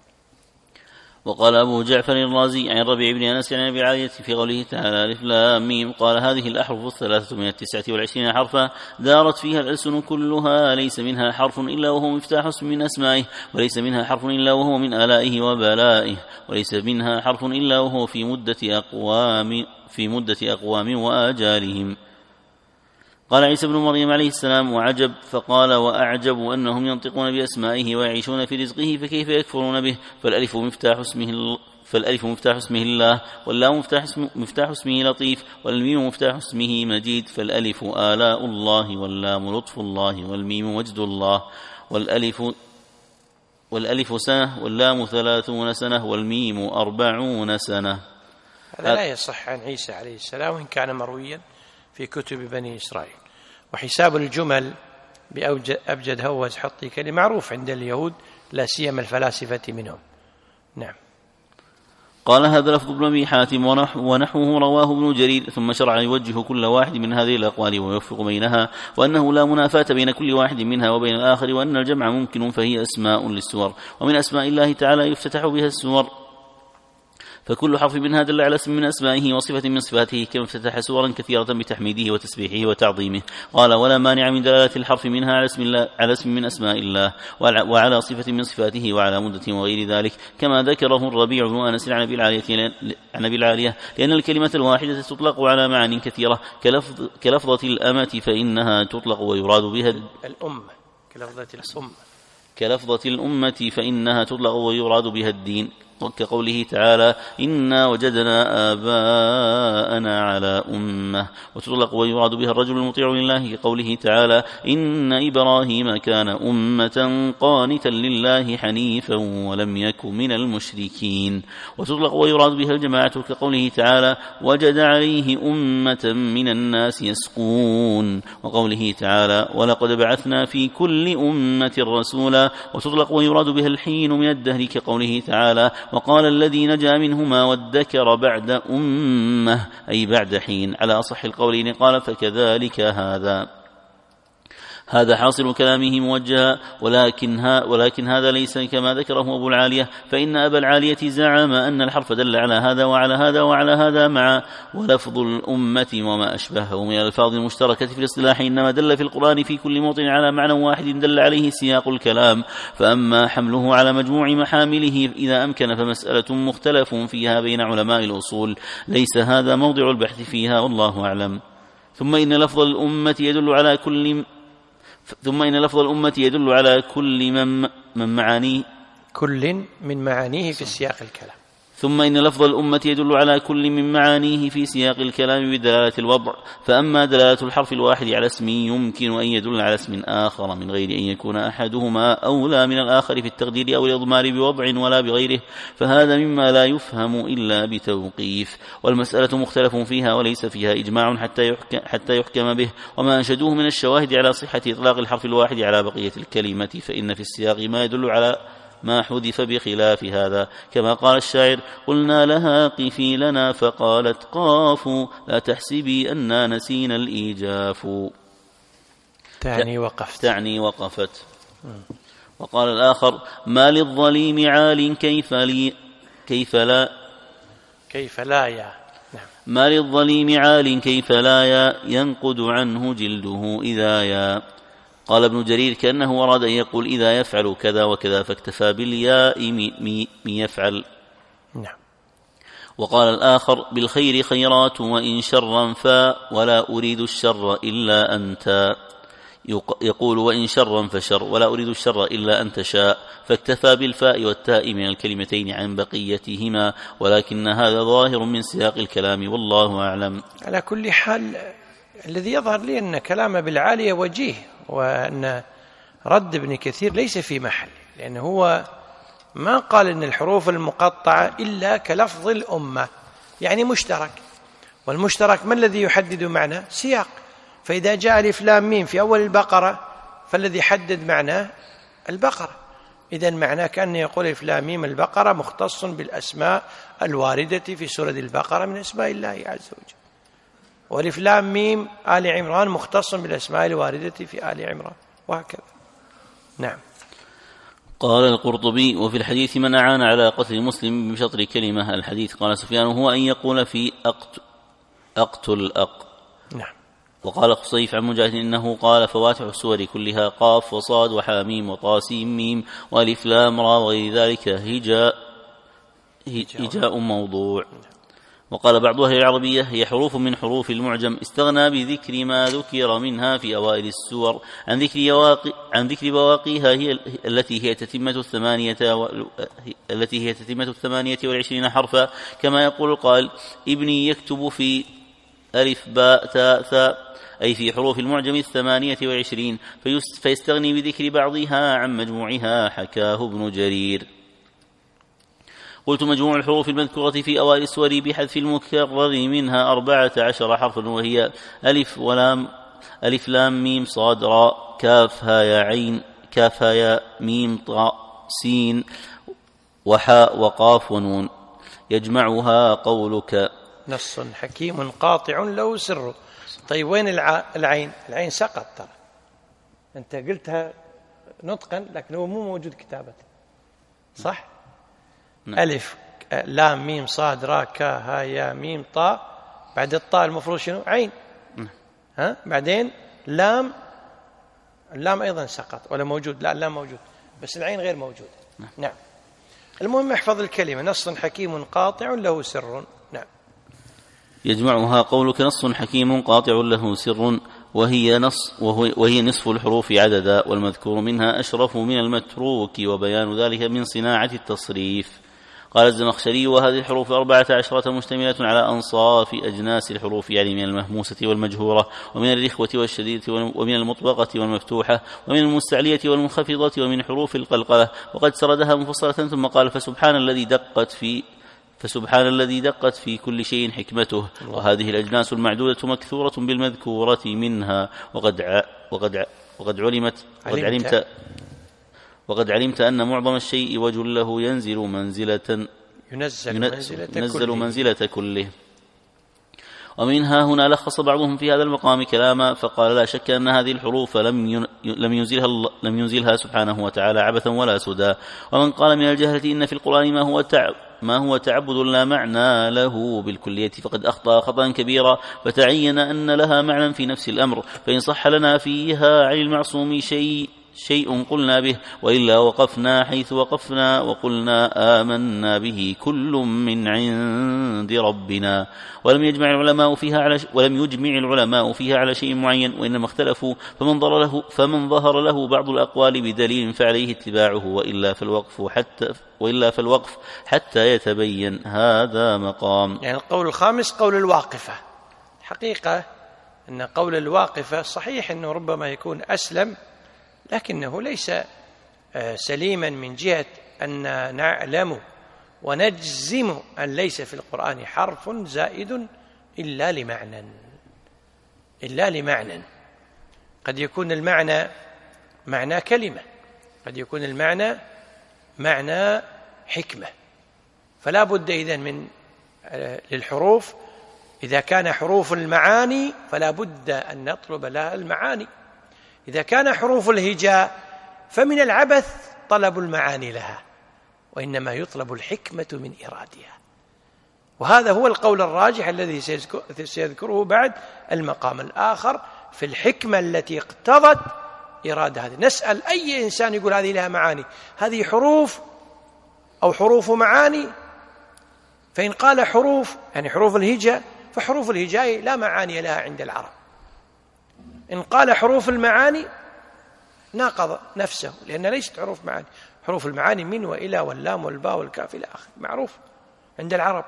وقال أبو جعفر الرازي عن الربيع بن أنس عن أبي عالية في قوله تعالى ألف لام ميم قال هذه الأحرف الثلاثة من التسعة والعشرين حرفا دارت فيها الألسن كلها، ليس منها حرف إلا وهو مفتاح اسم من أسمائه، وليس منها حرف إلا وهو من آلائه وبلائه، وليس منها حرف إلا وهو في مدة أقوام في مدة أقوام وآجالهم. قال عيسى بن مريم عليه السلام وعجب، فقال وأعجب أنهم ينطقون بأسمائه ويعيشون في رزقه فكيف يكفرون به؟ فالألف مفتاح اسمه فالألف مفتاح اسمه الله، واللام مفتاح, اسم مفتاح اسمه لطيف، والميم مفتاح اسمه مجيد. فالألف آلاء الله، واللام لطف الله، والميم مجد الله. والألف والألف سنة، واللام ثلاثون سنة، والميم أربعون سنة. هذا لا يصح عن عيسى عليه السلام وإن كان مرويا في كتب بني إسرائيل. وحساب الجمل بأبجد هوز حطي كلمة معروف عند اليهود لا سيما الفلاسفة منهم. نعم. قال هذا لفظ ابن أبي حاتم ونحوه رواه ابن جرير، ثم شرع يوجه كل واحد من هذه الأقوال ويوفق بينها، وأنه لا منافاة بين كل واحد منها وبين الآخر، وأن الجمع ممكن، فهي أسماء للسور، ومن أسماء الله تعالى يفتتح بها السور، فكل حرف منها دل على اسم من أسمائه وصفة من صفاته، كما افتتح سورا كثيرة بتحميده وتسبيحه وتعظيمه. قال ولا مانع من دلالة الحرف منها على اسم, الله على اسم من أسماء الله وعلى صفة من صفاته وعلى مدة وغير ذلك، كما ذكره الربيع بن أنس عن أبي العالية عن أبي العالية لأن الكلمة الواحدة تطلق على معان كثيرة كلفظ كلفظة الأمة، فإنها تطلق ويراد بها الأمة كلفظة الأمة كلفظة الأمة فإنها تطلق ويراد بها الدين، كقوله تعالى إنا وجدنا آباءنا على أمة، وتطلق ويراد بها الرجل المطيع لله، كقوله تعالى إن إبراهيم كان أمة قانتا لله حنيفا ولم يك من المشركين، وتطلق ويراد بها الجماعة، كقوله تعالى وجد عليه أمة من الناس يسقون، وقوله تعالى ولقد بعثنا في كل أمة رسولا، وتطلق ويراد بها الحين من الدهر، كقوله تعالى وقال الذي نجا منهما وادكر بعد أمة أي بعد حين، على أصح القولين. قال فكذلك هذا هذا حاصل كلامه موجها، ولكن, ها ولكن هذا ليس كما ذكره أبو العالية، فإن أبا العالية زعم أن الحرف دل على هذا وعلى هذا وعلى هذا مع، ولفظ الأمة وما أشبهه من الألفاظ المشتركة في الاصطلاح إنما دل في القرآن في كل موطن على معنى واحد دل عليه سياق الكلام، فأما حمله على مجموع محامله إذا أمكن فمسألة مختلف فيها بين علماء الأصول، ليس هذا موضع البحث فيها والله أعلم. ثم إن لفظ الأمة يدل على كل ثم إن لفظ الأمة يدل على كل من, من معانيه كل من معانيه في سياق الكلام ثم إن لفظ الأمة يدل على كل من معانيه في سياق الكلام بدلالة الوضع، فأما دلالة الحرف الواحد على اسم يمكن أن يدل على اسم آخر من غير أن يكون أحدهما أولى من الآخر في التقدير أو الإضمار بوضع ولا بغيره، فهذا مما لا يفهم إلا بتوقيف، والمسألة مختلف فيها وليس فيها إجماع حتى يحكم, حتى يحكم به. وما أنشدوه من الشواهد على صحة إطلاق الحرف الواحد على بقية الكلمة، فإن في السياق ما يدل على ما حذف بخلاف هذا، كما قال الشاعر قلنا لها قفي لنا فقالت قاف لا تحسبي أننا نسينا الإيجاف، تعني وقفت تعني وقفت. وقال الآخر ما للظليم عال كيف لي كيف لا كيف لا يا نعم. ما للظليم عال كيف لا يا ينقد عنه جلده إذا يا. قال ابن جرير كأنه أراد أن يقول إذا يفعل كذا وكذا فاكتفى بالياء مي يفعل. نعم. وقال الآخر بالخير خيرات وإن شرا فا ولا أريد الشر إلا أنت، يقول وإن شرا فشر ولا أريد الشر إلا أن تشاء، فاكتفى بالفاء والتاء من الكلمتين عن بقيتهما، ولكن هذا ظاهر من سياق الكلام والله أعلم. على كل حال الذي يظهر لي أن كلام بالعالية وجيه، وأن رد ابن كثير ليس في محل، لأنه هو ما قال إن الحروف المقطعة إلا كلفظ الأمة، يعني مشترك، والمشترك ما الذي يحدد معنى؟ سياق. فإذا جاء ألف لام ميم في أول البقرة فالذي حدد معناه البقرة. إذن معناه كأنه يقول ألف لام ميم البقرة مختص بالأسماء الواردة في سورة البقرة من أسماء الله عز وجل، وألف لام ميم آل عمران مختص بالأسماء الواردة في آل عمران، وهكذا. نعم. قال القرطبي: وفي الحديث من أعان على قتل مسلم بشطر كلمة. الحديث قال سفيان: هو أن يقول في أقتل, أقتل أق. نعم. وقال خصيف عن مجاهد إنه قال: فواتح السور كلها قاف وصاد وحاميم وطاسيم ميم وألف لام را وغير ذلك هجاء هجاء موضوع. وقال بعض أهل العربية: هي حروف من حروف المعجم استغنى بذكر ما ذكر منها في أوائل السور عن ذكر بواقي عن ذكر بواقيها هي التي هي تتمة الثمانية و... التي هي تتمة الثمانية والعشرين حرفا، كما يقول القائل: ابني يكتب في ألف باء تاء ثاء، أي في حروف المعجم الثمانية والعشرين، فيستغني بذكر بعضها عن مجموعها، حكاه ابن جرير. قلت: مجموع الحروف المذكورة في أوائل السور بحذف المكرر منها أربعة عشر حرفا، وهي ألف ولام ألف لام ميم صاد راء كاف ها يا عين كاف ها يا ميم طاء سين وحاء وقاف ونون. يجمعها قولك نص حكيم قاطع له سر. طيب وين العين؟ العين سقط ترى، أنت قلتها نطقا لكن هو مو موجود كتابة، صح؟ نعم. ألف لام ميم صاد را كا ها يا ميم طاء، بعد الطاء المفروض شنو؟ عين. نعم. ها بعدين لام، اللام أيضا سقط ولا موجود؟ لا اللام موجود بس العين غير موجودة. نعم. نعم. المهم احفظ الكلمة نص حكيم قاطع له سر. نعم. يجمعها قولك نص حكيم قاطع له سر، وهي نص وهي نصف الحروف عددا، والمذكور منها أشرف من المتروك، وبيان ذلك من صناعة التصريف. قال الزمخشري: وهذه الحروف أربعة عشرة مشتملة على أنصاف أجناس الحروف، يعني من المهموسة والمجهورة، ومن الرخوة والشديدة، ومن المطبقة والمفتوحة، ومن المستعلية والمنخفضة، ومن حروف القلقلة. وقد سردها مفصلة ثم قال: فسبحان الذي دقت في فسبحان الذي دقت في كل شيء حكمته. وهذه الأجناس المعدودة مكثورة بالمذكورة منها، وقد ع... وقد ع... وقد علمت وقد علمت وقد علمت أن معظم الشيء وجله ينزل منزلة ينزل منزلة, ينزل منزلة كله. ومنها هنا لخص بعضهم في هذا المقام كلاما فقال: لا شك أن هذه الحروف لم لم ينزلها لم ينزلها سبحانه وتعالى عبثا ولا سدى. ومن قال من الجهلة إن في القرآن ما هو تعب ما هو تعبد لا معنى له بالكلية فقد أخطأ خطأ كبيرا، فتعين أن لها معنى في نفس الأمر، فإن صح لنا فيها عن المعصوم شيء شيء قلنا به، وإلا وقفنا حيث وقفنا وقلنا آمنا به كل من عند ربنا. ولم يجمع العلماء فيها على ولم يجمع العلماء فيها على شيء معين، وإنما اختلفوا، فمن ظهر له فمن ظهر له بعض الأقوال بدليل فعليه اتباعه، وإلا فالوقف حتى وإلا فالوقف حتى يتبين. هذا مقام. يعني القول الخامس قول الواقفة. الحقيقة أن قول الواقفة صحيح أنه ربما يكون أسلم، لكنه ليس سليما من جهة أن نعلم ونجزم أن ليس في القرآن حرف زائد إلا لمعنى إلا لمعنى قد يكون المعنى معنى كلمة، قد يكون المعنى معنى حكمة، فلا بد إذن من للحروف إذا كان حروف المعاني فلا بد أن نطلب لها المعاني، إذا كان حروف الهجاء فمن العبث طلب المعاني لها، وإنما يطلب الحكمة من إرادها. وهذا هو القول الراجح الذي سيذكره بعد المقام الآخر في الحكمة التي اقتضت إرادة هذه. نسأل أي إنسان يقول هذه لها معاني، هذه حروف أو حروف معاني، فإن قال حروف يعني حروف الهجاء فحروف الهجاء لا معاني لها عند العرب، إن قال حروف المعاني ناقض نفسه، لأن ليست حروف معاني. حروف المعاني من وإلى واللام والباء والكاف إلى آخره معروف عند العرب،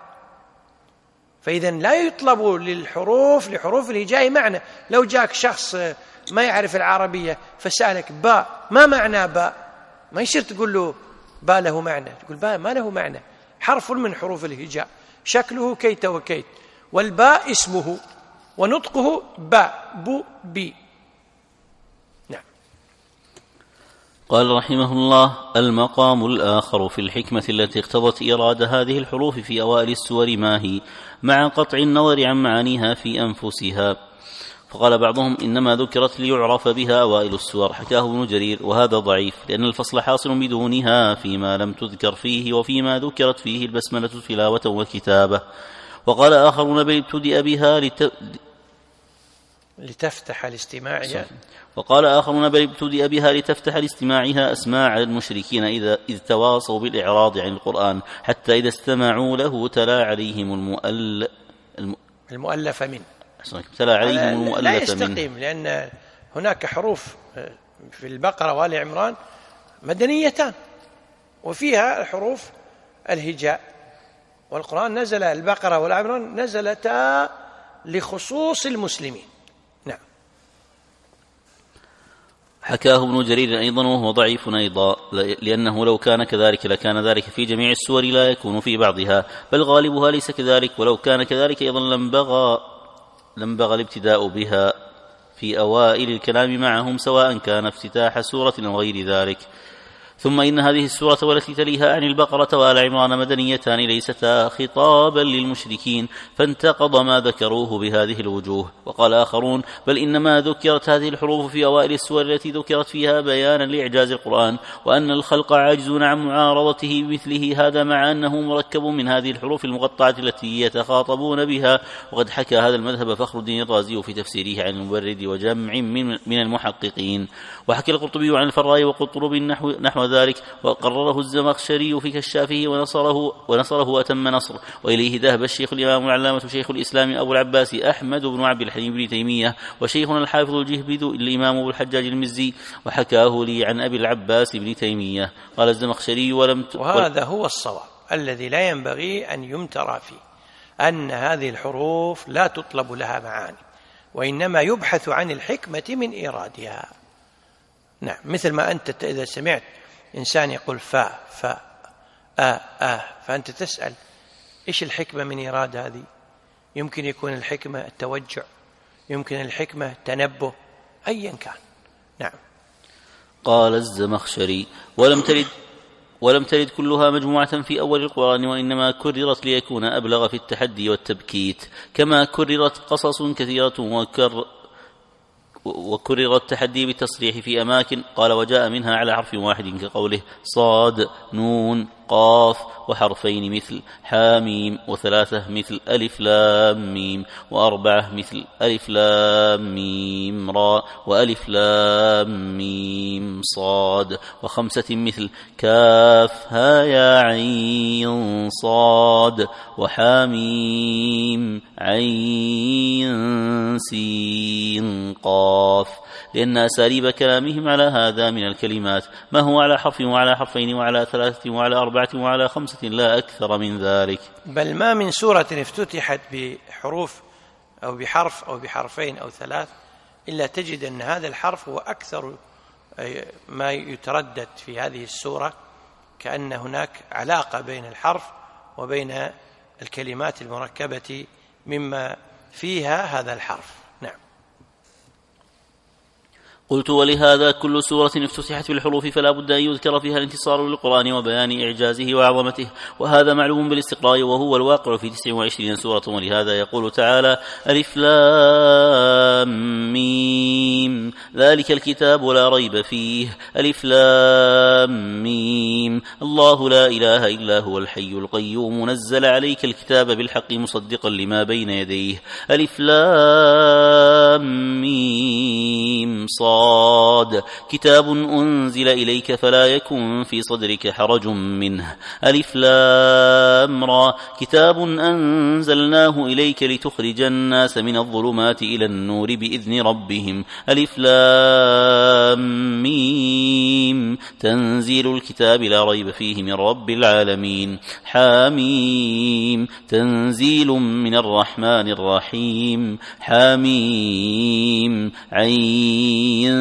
فإذا لا يطلب للحروف لحروف الهجاء معنى. لو جاك شخص ما يعرف العربية فسألك باء ما معنى باء، ما يصير تقول له باء له معنى، تقول باء ما له معنى، حرف من حروف الهجاء شكله كيت وكيت، والباء اسمه ونطقه باء بو بي. نعم. قال رحمه الله: المقام الآخر في الحكمة التي اقتضت إيراد هذه الحروف في أوائل السور ما هي، مع قطع النظر عن معانيها في أنفسها. فقال بعضهم: إنما ذكرت ليعرف بها أوائل السور، حكاه ابن جرير، وهذا ضعيف، لأن الفصل حاصل بدونها فيما لم تذكر فيه، وفيما ذكرت فيه البسملة تلاوة وكتابة. وقال آخرون: بل ابتدأ بها لت... لتفتح لاستماعها. وقال آخرون: بل ابتدأ بها لتفتح لاستماعها أسماع المشركين إذا إذ تواصوا بالإعراض عن القرآن، حتى إذا استمعوا له تلا عليهم المؤل... الم... المؤلف منه تلا عليهم المؤلف منه. لا يستقيم، لأن هناك حروف في البقرة وآل عمران مدنيتان، وفيها حروف الهجاء، والقرآن نزل البقرة وآل عمران نزلتا لخصوص المسلمين. نعم. حكاه ابن جرير أيضا وهو ضعيف أيضا، لأنه لو كان كذلك لكان ذلك في جميع السور لا يكون في بعضها، بل غالبها ليس كذلك، ولو كان كذلك أيضا لنبغى لنبغى الابتداء بها في أوائل الكلام معهم، سواء كان افتتاح سورة أو غير ذلك. ثم إن هذه السورة والتي تليها عن البقرة وآل عمران مدنيتان ليستا خطابا للمشركين، فانتقض ما ذكروه بهذه الوجوه. وقال آخرون: بل إنما ذكرت هذه الحروف في أوائل السور التي ذكرت فيها بيانا لإعجاز القرآن، وأن الخلق عاجزون عن معارضته بمثله، هذا مع أنه مركب من هذه الحروف المقطعة التي يتخاطبون بها. وقد حكى هذا المذهب فخر الدين الرازي في تفسيره عن المبرد وجمع من المحققين. وحكى القرطبي عن الفراء وقطرب نحو, نحو ذلك، وقرره الزمخشري في كشافه ونصره, ونصره وأتم نصر. وإليه ذهب الشيخ الإمام العلامة شيخ الإسلام أبو العباس أحمد بن عبد الحليم بن تيمية، وشيخنا الحافظ الجهبذ الإمام أبو الحجاج المزي، وحكاه لي عن أبي العباس بن تيمية. قال الزمخشري: ولم ت... وهذا هو الصواب الذي لا ينبغي أن يمترى فيه، أن هذه الحروف لا تطلب لها معاني، وإنما يبحث عن الحكمة من إيرادها. نعم، مثل ما أنت إذا سمعت إنسان يقول فا فا آ آ فأنت تسأل إيش الحكمة من إيراد هذه؟ يمكن يكون الحكمة التوجع، يمكن الحكمة التنبه، أيا كان. نعم. قال الزمخشري: ولم ترد ولم ترد كلها مجموعة في أول القرآن، وإنما كررت ليكون أبلغ في التحدي والتبكيت، كما كررت قصص كثيرة وكر وكرر التحدي بالتصريح في أماكن. قال: وجاء منها على حرف واحد كقوله صاد نون قاف، وحرفين مثل حاميم، وثلاثة مثل ألف لام ميم، وأربعة مثل ألف لام ميم را، وألف لام ميم صاد، وخمسة مثل كاف ها يا عين صاد، وحاميم عين سين قاف، لأن أساليب كلامهم على هذا من الكلمات ما هو على حرف وعلى حرفين وعلى ثلاثة وعلى أربعة وعلى خمسة، لا أكثر من ذلك. بل ما من سورة افتتحت بحروف أو بحرف أو بحرفين أو ثلاث إلا تجد أن هذا الحرف هو أكثر ما يتردد في هذه السورة، كأن هناك علاقة بين الحرف وبين الكلمات المركبة مما فيها هذا الحرف. نعم. قلت: ولهذا كل سورة افتتحت بالحروف فلا بد أن يذكر فيها الانتصار للقرآن وبيان إعجازه وعظمته، وهذا معلوم بالاستقراء، وهو الواقع في تسع وعشرين سورة. ولهذا يقول تعالى: ألف لام ميم ذلك الكتاب لا ريب فيه، ألف لام ميم الله لا إله إلا هو الحي القيوم نزل عليك الكتاب بالحق مصدقا لما بين يديه، ألف لام ميم صاد كتاب أنزل إليك فلا يكن في صدرك حرج منه، ألف لام را كتاب أنزلناه إليك لتخرج الناس من الظلمات إلى النور بإذن ربهم، ألف لام ميم تنزيل الكتاب لا ريب فيه من رب العالمين، حاميم تنزيل من الرحمن الرحيم، حاميم عين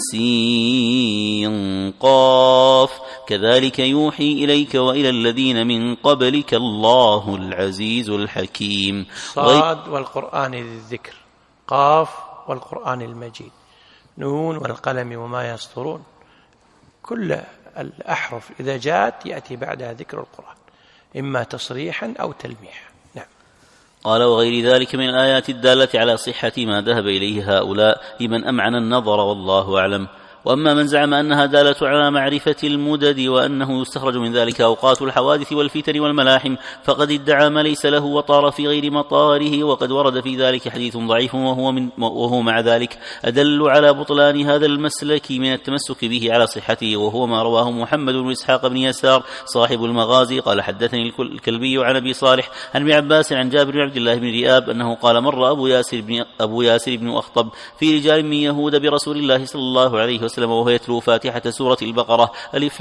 سين قاف كذلك يوحي إليك وإلى الذين من قبلك الله العزيز الحكيم. صاد والقرآن ذي الذكر، قاف والقرآن المجيد، نون والقلم وما يسطرون، كل الأحرف إذا جاءت يأتي بعدها ذكر القرآن إما تصريحا أو تلميحا. نعم. قال وغير ذلك من الآيات الدالة على صحة ما ذهب إليه هؤلاء لمن أمعن النظر والله أعلم. وأما من زعم أنها دالة على معرفة المدد وأنه يستخرج من ذلك أوقات الحوادث والفتن والملاحم فقد ادعى ما ليس له وطار في غير مطاره، وقد ورد في ذلك حديث ضعيف وهو, من وهو مع ذلك أدل على بطلان هذا المسلك من التمسك به على صحته، وهو ما رواه محمد بن إسحاق بن يسار صاحب المغازي قال حدثني الكلبي عن أبي صالح عن ابن عباس عن جابر بن عبد الله بن رئاب أنه قال مر أبو ياسر بن, أبو ياسر بن أخطب في رجال من يهود برسول الله صلى الله عليه وسلم وهو يتلو فاتحة سورة البقرة ألف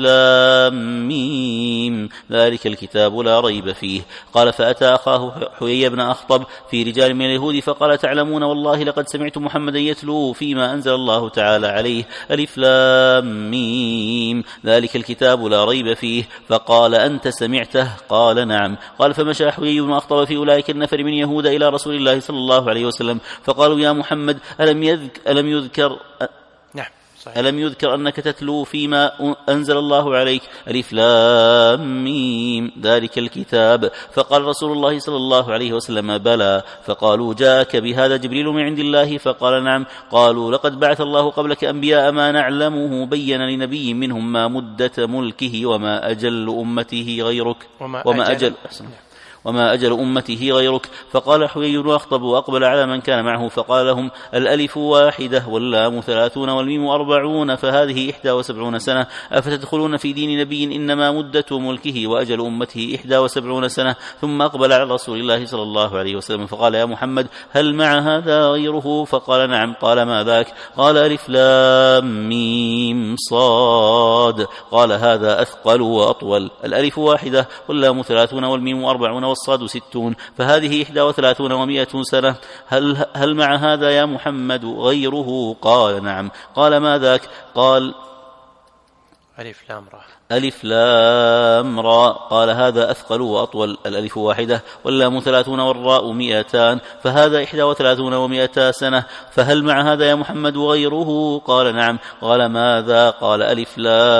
لام ميم ذلك الكتاب لا ريب فيه. قال فأتى أخاه حيي بن أخطب في رجال من اليهود فقال تعلمون والله لقد سمعت محمدا يتلو فيما أنزل الله تعالى عليه ألف لام ميم ذلك الكتاب لا ريب فيه. فقال أنت سمعته؟ قال نعم. قال فمشى حيي بن أخطب في أولئك النفر من يهود إلى رسول الله صلى الله عليه وسلم فقالوا يا محمد ألم يذكر, ألم يذكر نعم صحيح. ألم يذكر أنك تتلو فيما أنزل الله عليك ألف لام ميم ذلك الكتاب؟ فقال رسول الله صلى الله عليه وسلم بلى. فقالوا جاءك بهذا جبريل من عند الله؟ فقال نعم. قالوا لقد بعث الله قبلك أنبياء ما نعلمه بين لنبي منهم ما مدة ملكه وما أجل أمته غيرك وما, وما أجل, أجل أحسن وما أجل أمته غيرك. فقال حيي وأخطب وأقبل على من كان معه فقال لهم الألف واحدة واللام ثلاثون والميم أربعون فهذه إحدى وسبعون سنة أفتدخلون في دين نبي إنما مدة ملكه وأجل أمته إحدى وسبعون سنة؟ ثم أقبل على رسول الله صلى الله عليه وسلم فقال يا محمد هل مع هذا غيره؟ فقال نعم. قال ما ذاك؟ قال ألف لام ميم صاد. قال هذا أثقل وأطول. الألف واحدة واللام ثلاثون والميم أربعون والصاد ستون فهذه إحدى وثلاثون ومائة سنة. هل, هل مع هذا يا محمد غيره؟ قال نعم. قال ما ذاك؟ قال ألف لام را ألف لام را. قال هذا أثقل وأطول. الألف واحدة واللام ثلاثون والراء مئتان فهذا إحدى وثلاثون ومئتا سنة. فهل مع هذا يا محمد غيره؟ قال نعم. قال ماذا؟ قال ألف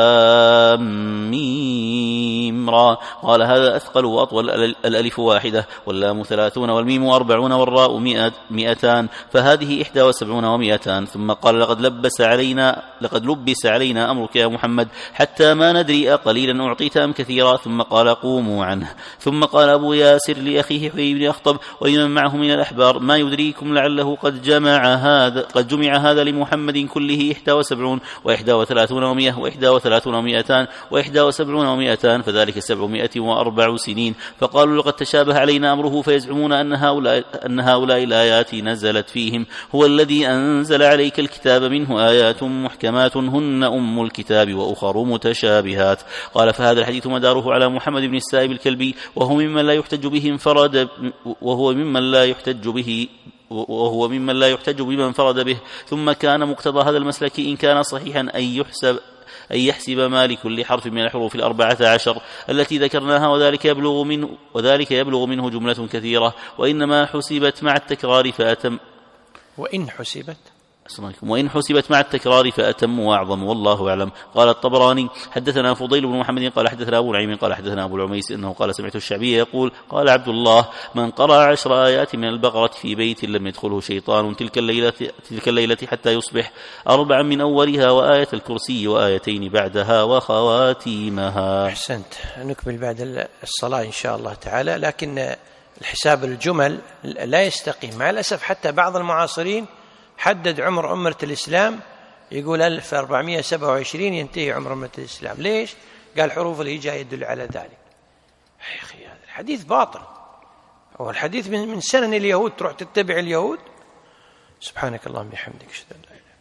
لام ميم را. قال هذا أثقل وأطول. الألف واحدة واللام ثلاثون والميم أربعون والراء مئتان فهذه إحدى وسبعون ومئتان. ثم قال لقد لبس علينا لقد لبس علينا أمرك يا محمد حتى ما ندري قليلا أعطيت أم كثيرا؟ ثم قال قوموا عنه. ثم قال أبو ياسر لأخيه حيي بن أخطب ولمن معه من الأحبار ما يدريكم لعله قد جمع هذا قد جمع هذا لمحمد كله إحدى وسبعون وإحدى وثلاثون ومئة وإحدى وثلاثون ومئتان وإحدى وسبعون ومئتان فذلك سبعمائة وأربع سنين. فقالوا لقد تشابه علينا أمره فيزعمون أن هؤلاء, أن هؤلاء الآيات نزلت فيهم. هو الذي أنزل عليك الكتاب منه آيات محكمات هن أم الكتاب وأخر متشابهات. قال فهذا الحديث مداره على محمد بن السائب الكلبي وهو ممن لا يحتج به انفرد وهو ممن لا يحتج به وهو ممن لا يحتج بمن انفرد به. ثم كان مقتضى هذا المسلك إن كان صحيحا أن يحسب أن يحسب ما لكل حرف من الحروف الأربعة عشر التي ذكرناها وذلك يبلغ منه وذلك يبلغ منه جملة كثيرة وإنما حسبت مع التكرار فأتم وإن حسبت وإن حسبت مع التكرار فأتم وأعظم والله أعلم. قال الطبراني حدثنا فضيل بن محمد قال حدثنا أبو العيم قال حدثنا أبو العميس إنه قال سمعت الشعبي يقول قال عبد الله من قرأ عشر آيات من البقرة في بيت لم يدخله شيطان تلك الليلة, تلك الليلة حتى يصبح أربعا من أولها وآية الكرسي وآيتين بعدها وخواتيمها. أحسنت. نكمل بعد الصلاة إن شاء الله تعالى. لكن الحساب الجمل لا يستقيم مع الأسف. حتى بعض المعاصرين حدد عمر أمة الإسلام يقول ألف وأربعمائة وسبعة وعشرين ينتهي عمر أمة الإسلام. ليش؟ قال حروف الهجاء يدل على ذلك. يا أخي هذا الحديث باطل. هو الحديث من سنن اليهود تروح تتبع اليهود. سبحانك اللهم وبحمدك أشهد أن لا إله إلا أنت.